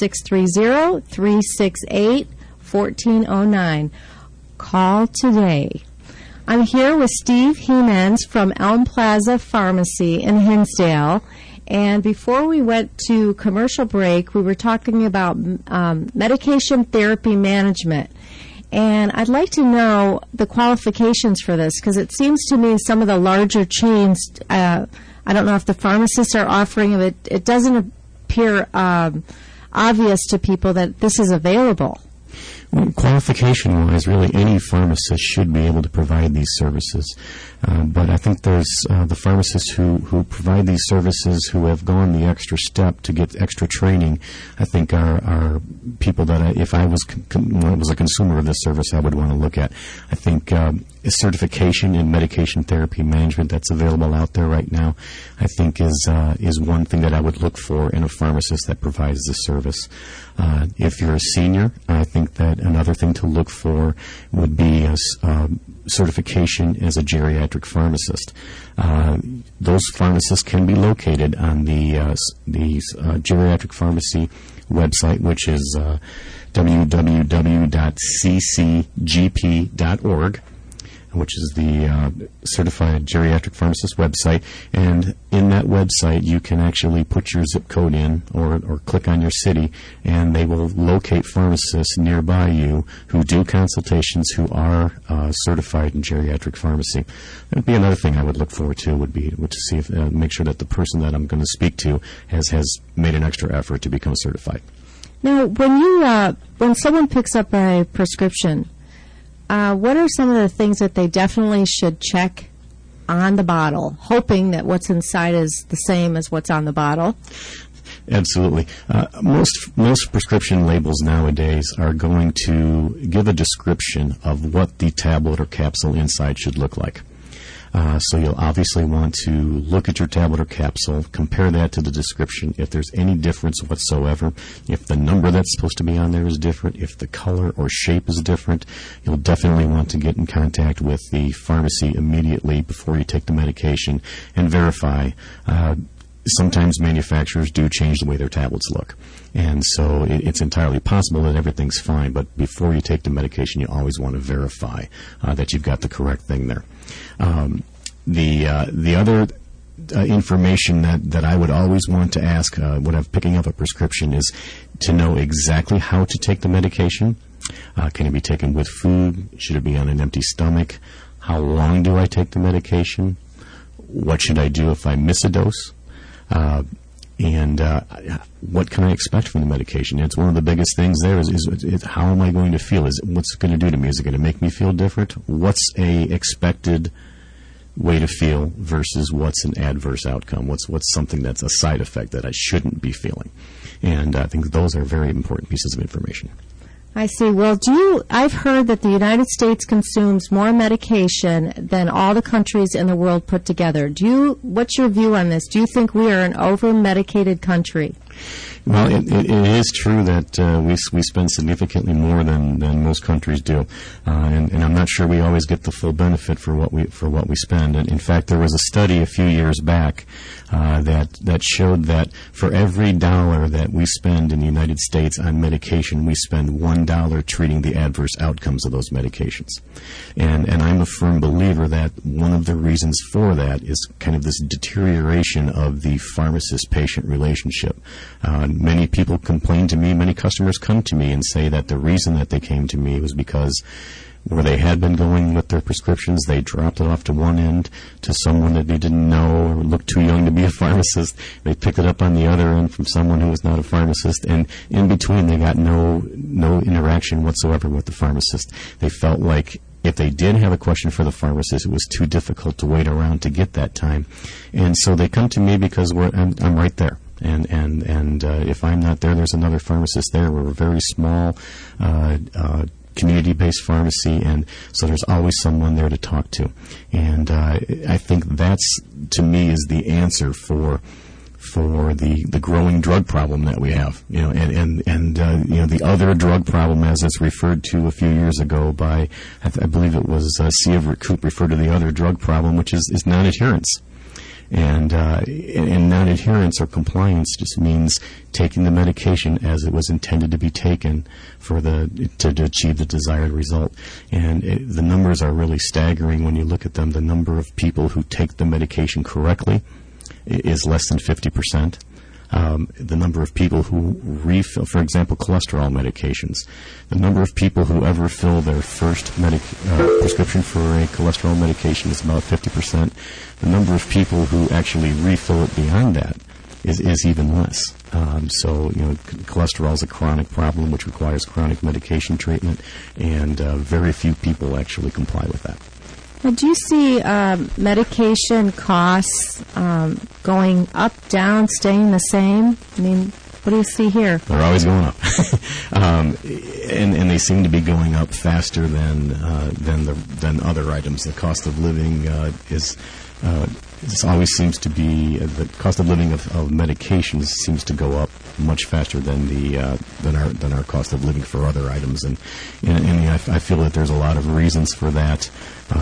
630-368-1409. Call today. I'm here with Steve Hemans from Elm Plaza Pharmacy in Hinsdale. And before we went to commercial break, we were talking about medication therapy management. And I'd like to know the qualifications for this, because it seems to me some of the larger chains, I don't know if the pharmacists are offering it. It doesn't appear obvious to people that this is available. Well, qualification-wise, really any pharmacist should be able to provide these services. But I think there's the pharmacists who provide these services who have gone the extra step to get extra training, I think are people that if I was a consumer of this service, I would want to look at. I think certification in medication therapy management that's available out there right now, I think is one thing that I would look for in a pharmacist that provides this service. If you're a senior, I think that another thing to look for would be a certification as a geriatric pharmacist. Those pharmacists can be located on the geriatric pharmacy website, which is www.ccgp.org, which is the Certified Geriatric Pharmacist website. And in that website, you can actually put your zip code in or click on your city, and they will locate pharmacists nearby you who do consultations, who are certified in geriatric pharmacy. That would be another thing I would look forward to, would to see if make sure that the person that I'm going to speak to has made an extra effort to become certified. Now, when someone picks up a prescription, what are some of the things that they definitely should check on the bottle, hoping that what's inside is the same as what's on the bottle? Absolutely. Most prescription labels nowadays are going to give a description of what the tablet or capsule inside should look like. So you'll obviously want to look at your tablet or capsule, compare that to the description. If there's any difference whatsoever, if the number that's supposed to be on there is different, if the color or shape is different, you'll definitely want to get in contact with the pharmacy immediately before you take the medication and verify. Sometimes manufacturers do change the way their tablets look. And so it's entirely possible that everything's fine, but before you take the medication, you always want to verify that you've got the correct thing there. The other information that I would always want to ask when I'm picking up a prescription is to know exactly how to take the medication. Can it be taken with food? Should it be on an empty stomach? How long do I take the medication? What should I do if I miss a dose? And what can I expect from the medication? It's one of the biggest things there is how am I going to feel? What's it going to do to me? Is it going to make me feel different? What's a expected way to feel versus what's an adverse outcome? What's something that's a side effect that I shouldn't be feeling? And I think those are very important pieces of information. I see. Well, I've heard that the United States consumes more medication than all the countries in the world put together. What's your view on this? Do you think we are an over-medicated country? Well, it is true that we spend significantly more than most countries do, and I'm not sure we always get the full benefit for what we spend. And in fact, there was a study a few years back that showed that for every dollar that we spend in the United States on medication, we spend $1 treating the adverse outcomes of those medications. And I'm a firm believer that one of the reasons for that is kind of this deterioration of the pharmacist-patient relationship. Many people complain to me, many customers come to me and say that the reason that they came to me was because where they had been going with their prescriptions, they dropped it off to one end to someone that they didn't know or looked too young to be a pharmacist. They picked it up on the other end from someone who was not a pharmacist, and in between they got no interaction whatsoever with the pharmacist. They felt like if they did have a question for the pharmacist, it was too difficult to wait around to get that time. And so they come to me because I'm right there. And if I'm not there, there's another pharmacist there. We're a very small community-based pharmacy, and so there's always someone there to talk to. And I think that's, to me, is the answer for the growing drug problem that we have. And the other drug problem, as it's referred to a few years ago by, I believe it was C. Everett Koop referred to the other drug problem, which is non-adherence. And non-adherence or compliance just means taking the medication as it was intended to be taken to achieve the desired result. And the numbers are really staggering when you look at them. The number of people who take the medication correctly is less than 50%. The number of people who refill, for example, cholesterol medications, the number of people who ever fill their first prescription for a cholesterol medication is about 50%. The number of people who actually refill it beyond that is even less. So, cholesterol is a chronic problem which requires chronic medication treatment, and very few people actually comply with that. Now, do you see medication costs going up, down, staying the same? I mean, what do you see here? They're always going up. And they seem to be going up faster than other items. The cost of living this always seems to be the cost of living of medications seems to go up much faster than our cost of living for other items, and I feel that there's a lot of reasons for that.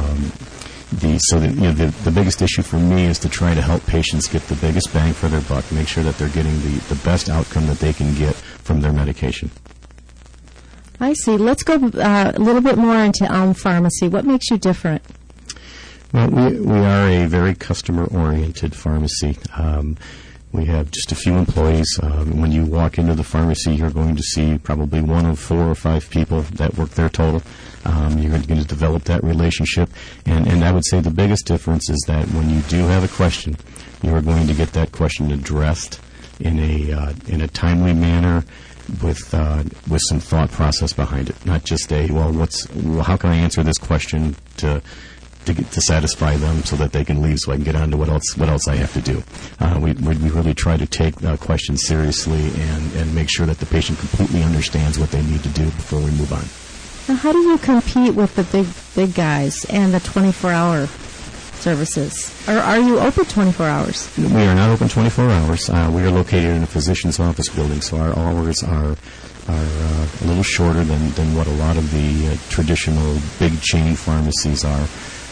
The biggest issue for me is to try to help patients get the biggest bang for their buck, make sure that they're getting the best outcome that they can get from their medication. I see. Let's go a little bit more into Elm Pharmacy. What makes you different? Well, we are a very customer-oriented pharmacy. We have just a few employees. When you walk into the pharmacy, you're going to see probably one of 4 or 5 people that work there total. You're going to develop that relationship. And I would say the biggest difference is that when you do have a question, you are going to get that question addressed in a timely manner with some thought process behind it. Not just how can I answer this question to to satisfy them so that they can leave, so I can get on to what else I have to do. We really try to take questions seriously and make sure that the patient completely understands what they need to do before we move on. Now, how do you compete with the big guys and the 24-hour services? Or are you open 24 hours? We are not open 24 hours. We are located in a physician's office building, so our hours are a little shorter than what a lot of the traditional big chain pharmacies are.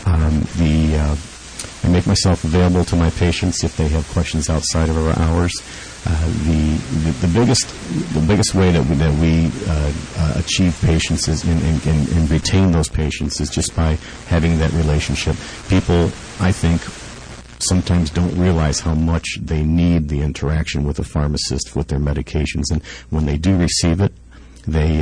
I make myself available to my patients if they have questions outside of our hours. The biggest way that we achieve patients is and retain those patients is just by having that relationship. People, I think, sometimes don't realize how much they need the interaction with a pharmacist with their medications, and when they do receive it, they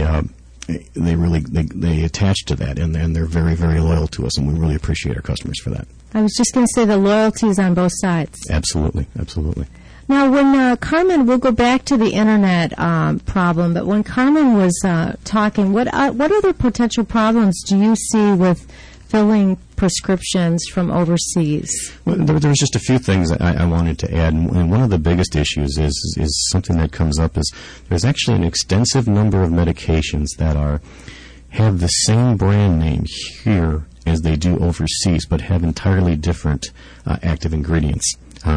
attach to that, and they're very, very loyal to us, and we really appreciate our customers for that. I was just going to say the loyalty is on both sides. Absolutely. Now, when Carmen, we'll go back to the internet problem, but when Carmen was talking, what other potential problems do you see with filling prescriptions from overseas? Well, there's just a few things I wanted to add, and one of the biggest issues is something that comes up is there's actually an extensive number of medications that have the same brand name here as they do overseas, but have entirely different active ingredients.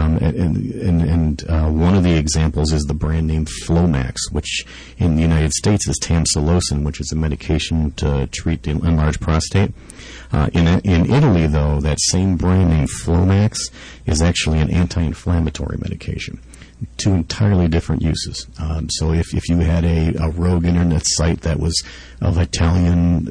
And one of the examples is the brand name Flomax, which in the United States is tamsulosin, which is a medication to treat the enlarged prostate. In Italy, though, that same brand name Flomax is actually an anti-inflammatory medication. Two entirely different uses. So if you had a rogue internet site that was of Italian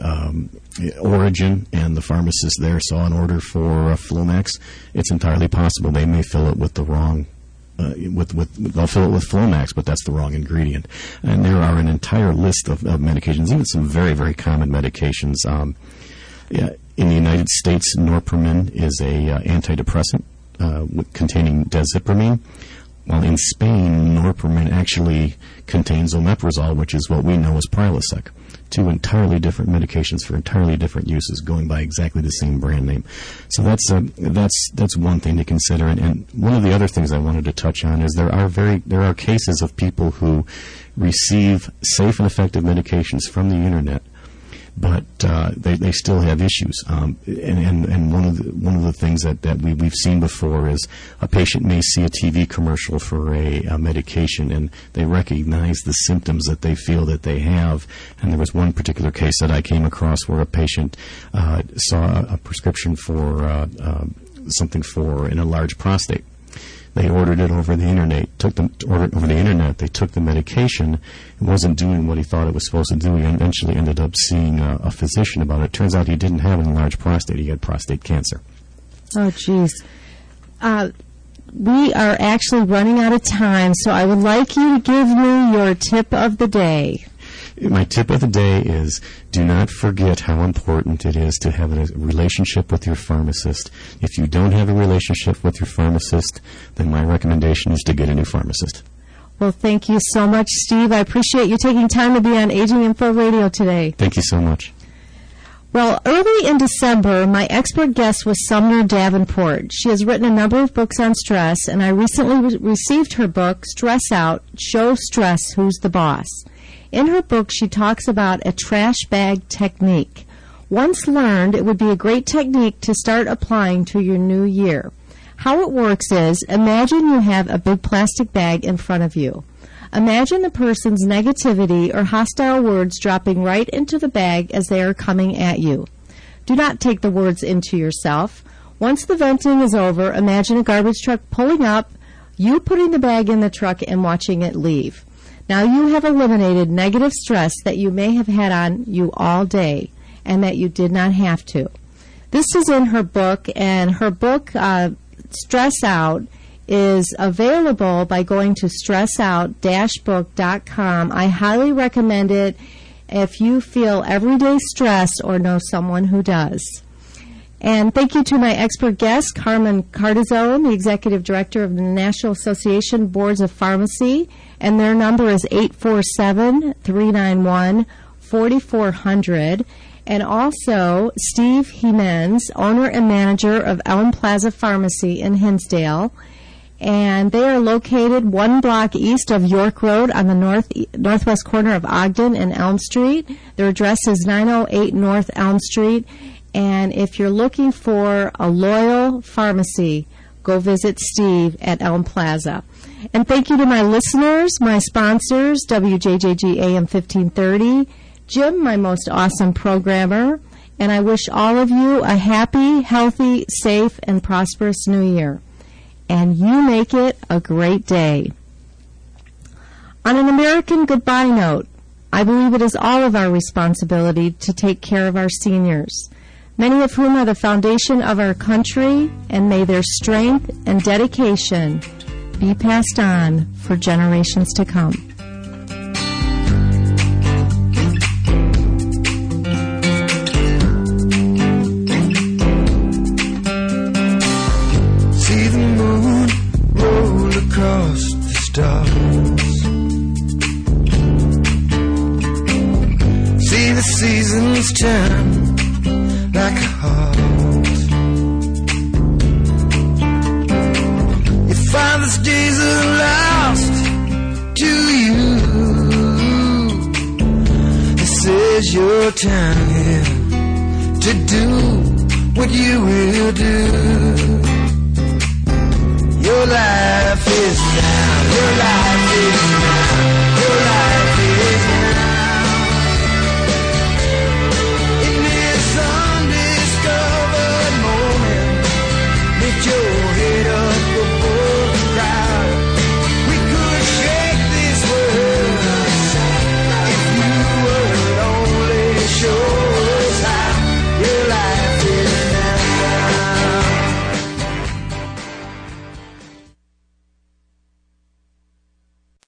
origin and the pharmacist there saw an order for Flomax, it's entirely possible they may fill it with the wrong they'll fill it with Flomax, but that's the wrong ingredient. And there are an entire list of medications, even some very, very common medications. In the United States, Norpirmin is a antidepressant containing desipramine. While in Spain, Norpirmin actually contains omeprazole, which is what we know as Prilosec. Two entirely different medications for entirely different uses, going by exactly the same brand name. So that's one thing to consider. And one of the other things I wanted to touch on is there are cases of people who receive safe and effective medications from the internet, but they still have issues. And one of the things that we've seen before is a patient may see a TV commercial for a medication, and they recognize the symptoms that they feel that they have. And there was one particular case that I came across where a patient saw a prescription for something for an enlarged prostate. They ordered it over the internet. They took the medication. It wasn't doing what he thought it was supposed to do. He eventually ended up seeing a physician about it. Turns out he didn't have an enlarged prostate. He had prostate cancer. Oh, geez. We are actually running out of time, so I would like you to give me your tip of the day. My tip of the day is do not forget how important it is to have a relationship with your pharmacist. If you don't have a relationship with your pharmacist, then my recommendation is to get a new pharmacist. Well, thank you so much, Steve. I appreciate you taking time to be on Aging Info Radio today. Thank you so much. Well, early in December, my expert guest was Sumner Davenport. She has written a number of books on stress, and I recently received her book, Stress Out, Show Stress Who's the Boss. In her book, she talks about a trash bag technique. Once learned, it would be a great technique to start applying to your new year. How it works is, imagine you have a big plastic bag in front of you. Imagine the person's negativity or hostile words dropping right into the bag as they are coming at you. Do not take the words into yourself. Once the venting is over, imagine a garbage truck pulling up, you putting the bag in the truck and watching it leave. Now you have eliminated negative stress that you may have had on you all day and that you did not have to. This is in her book, and her book, Stress Out, is available by going to stressout-book.com. I highly recommend it if you feel everyday stress or know someone who does. And thank you to my expert guest, Carmen Cardizone, the Executive Director of the National Association Boards of Pharmacy, and their number is 847-391-4400. And also Steve Jimenez, owner and manager of Elm Plaza Pharmacy in Hinsdale. And they are located 1 block east of York Road on the northwest corner of Ogden and Elm Street. Their address is 908 North Elm Street. And if you're looking for a loyal pharmacy, go visit Steve at Elm Plaza. And thank you to my listeners, my sponsors, WJJG AM 1530, Jim, my most awesome programmer, and I wish all of you a happy, healthy, safe, and prosperous New Year. And you make it a great day. On an American goodbye note, I believe it is all of our responsibility to take care of our seniors, many of whom are the foundation of our country, and may their strength and dedication be passed on for generations to come. See the moon roll across the stars. See the seasons turn like a heart. You find these days are lost to you. This is your time here to do what you will do.